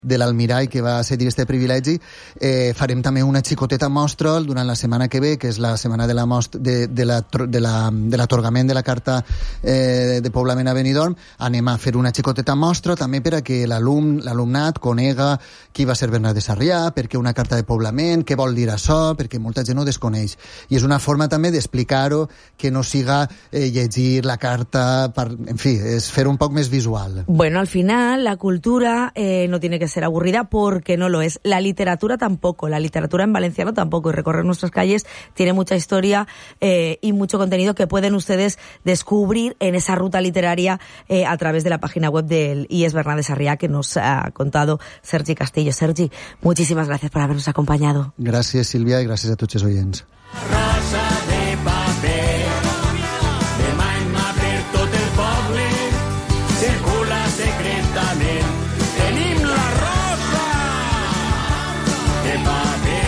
de l'Almirall, que va cedir este privilegi. Farem també una xicoteta mostra durant la setmana que ve, que és la setmana de l'atorgament de la carta de poblament a Benidorm. Anem a fer una xicoteta mostra també per a que l'alumnat conega qui va ser Bernat de Sarrià, per què una carta de poblament, què vol dir això, perquè molta gent no desconeix. I és una forma també d'explicar-ho, que no siga llegir la carta, en fi, és fer un poc més visual. Bueno, al final la cultura no tiene que ser aburrida, porque no lo es. La literatura tampoco, la literatura en valenciano tampoco, y recorrer nuestras calles tiene mucha historia y mucho contenido que pueden ustedes descubrir en esa ruta literaria a través de la página web del IES Bernat de Sarrià, que nos ha contado Sergi Castillo. Sergi, muchísimas gracias por habernos acompañado. Gràcies, Sílvia, i gràcies a tots els oients. Rosa de paper, demà en mà per tot el poble, circula secretament. Tenim la rosa de paper.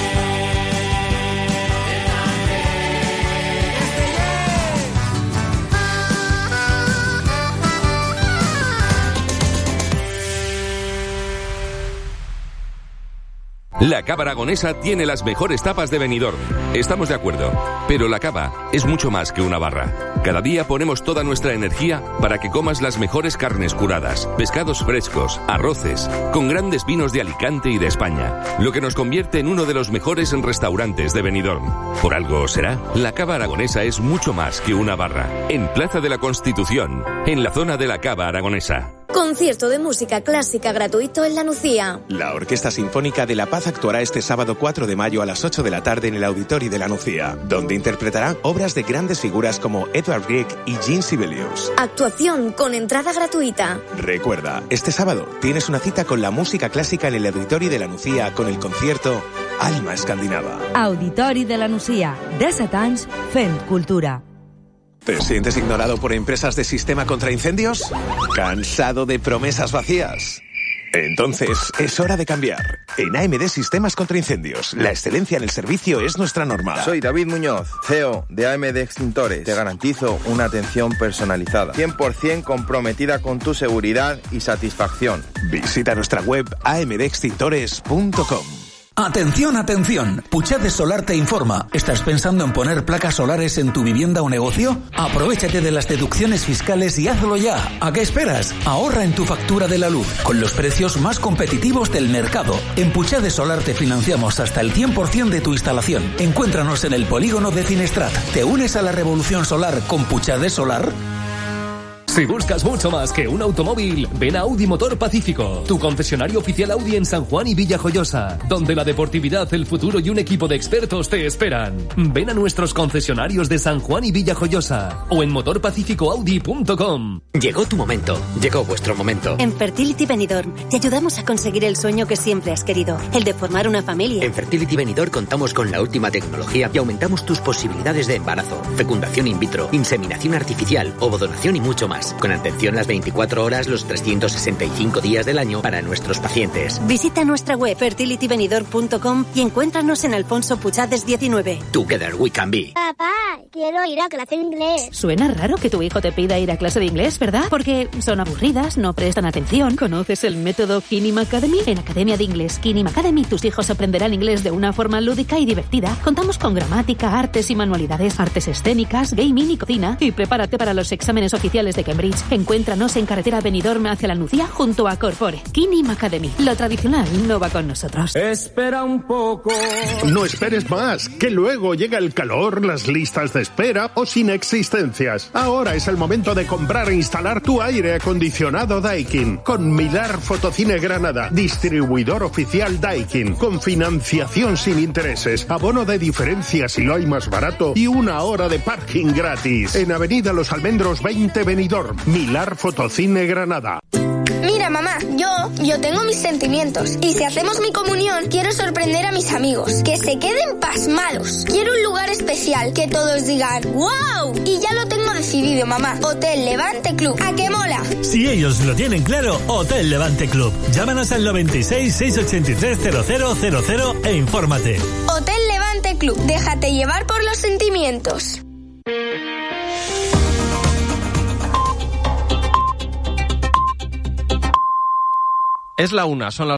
La Cava Aragonesa tiene las mejores tapas de Benidorm. Estamos de acuerdo, pero la cava es mucho más que una barra. Cada día ponemos toda nuestra energía para que comas las mejores carnes curadas, pescados frescos, arroces, con grandes vinos de Alicante y de España, lo que nos convierte en uno de los mejores restaurantes de Benidorm. Por algo será, la Cava Aragonesa es mucho más que una barra. En Plaza de la Constitución, en la zona de la Cava Aragonesa. Concierto de música clásica gratuito en La Nucía. La Orquesta Sinfónica de La Paz actuará este sábado 4 de mayo a las 8 de la tarde en el Auditorio de La Nucía, donde interpretará obras de grandes figuras como Edvard Grieg y Jean Sibelius. Actuación con entrada gratuita. Recuerda, este sábado tienes una cita con la música clásica en el Auditorio de La Nucía con el concierto Alma Escandinava. Auditori de La Nucía, 17 anys fent cultura. ¿Te sientes ignorado por empresas de sistema contra incendios? ¿Cansado de promesas vacías? Entonces, es hora de cambiar. En AMD Sistemas contra Incendios, la excelencia en el servicio es nuestra norma. Soy David Muñoz, CEO de AMD Extintores. Te garantizo una atención personalizada, 100% comprometida con tu seguridad y satisfacción. Visita nuestra web amdextintores.com. Atención, atención. Puchades Solar te informa. ¿Estás pensando en poner placas solares en tu vivienda o negocio? Aprovechate de las deducciones fiscales y hazlo ya. ¿A qué esperas? Ahorra en tu factura de la luz con los precios más competitivos del mercado. En Puchades Solar te financiamos hasta el 100% de tu instalación. Encuéntranos en el polígono de Finestrat. ¿Te unes a la revolución solar con Puchades Solar? Si buscas mucho más que un automóvil, ven a Audi Motor Pacífico, tu concesionario oficial Audi en San Juan y Villajoyosa, donde la deportividad, el futuro y un equipo de expertos te esperan. Ven a nuestros concesionarios de San Juan y Villajoyosa o en motorpacificoaudi.com. Llegó tu momento, llegó vuestro momento. En Fertility Benidorm te ayudamos a conseguir el sueño que siempre has querido, el de formar una familia. En Fertility Benidorm contamos con la última tecnología y aumentamos tus posibilidades de embarazo, fecundación in vitro, inseminación artificial, ovodonación y mucho más. Con atención las 24 horas, los 365 días del año para nuestros pacientes. Visita nuestra web fertilitybenidorm.com y encuéntranos en Alfonso Puchades 19. Together we can be. Papá, quiero ir a clase de inglés. Suena raro que tu hijo te pida ir a clase de inglés, ¿verdad? Porque son aburridas, no prestan atención. ¿Conoces el método Kinim Academy? En Academia de Inglés Kinim Academy tus hijos aprenderán inglés de una forma lúdica y divertida. Contamos con gramática, artes y manualidades, artes escénicas, gaming y cocina. Y prepárate para los exámenes oficiales de Cambridge. Encuéntranos en carretera Benidorm hacia La Nucía junto a Corpore. Kinim Academy. Lo tradicional no va con nosotros. Espera un poco. No esperes más, que luego llega el calor, las listas de espera o sin existencias. Ahora es el momento de comprar e instalar tu aire acondicionado Daikin. Con Milar Fotocine Granada, distribuidor oficial Daikin. Con financiación sin intereses, abono de diferencia si lo hay más barato y 1 hora de parking gratis. En Avenida Los Almendros 20 Benidorm. Milar Fotocine Granada. Mira, mamá, yo tengo mis sentimientos. Y si hacemos mi comunión, quiero sorprender a mis amigos. Que se queden pasmados. Quiero un lugar especial, que todos digan ¡wow! Y ya lo tengo decidido, mamá. Hotel Levante Club. ¿A qué mola? Si ellos lo tienen claro, Hotel Levante Club. Llámanos al 96 683 0000 e infórmate. Hotel Levante Club. Déjate llevar por los sentimientos. Es la 1, son las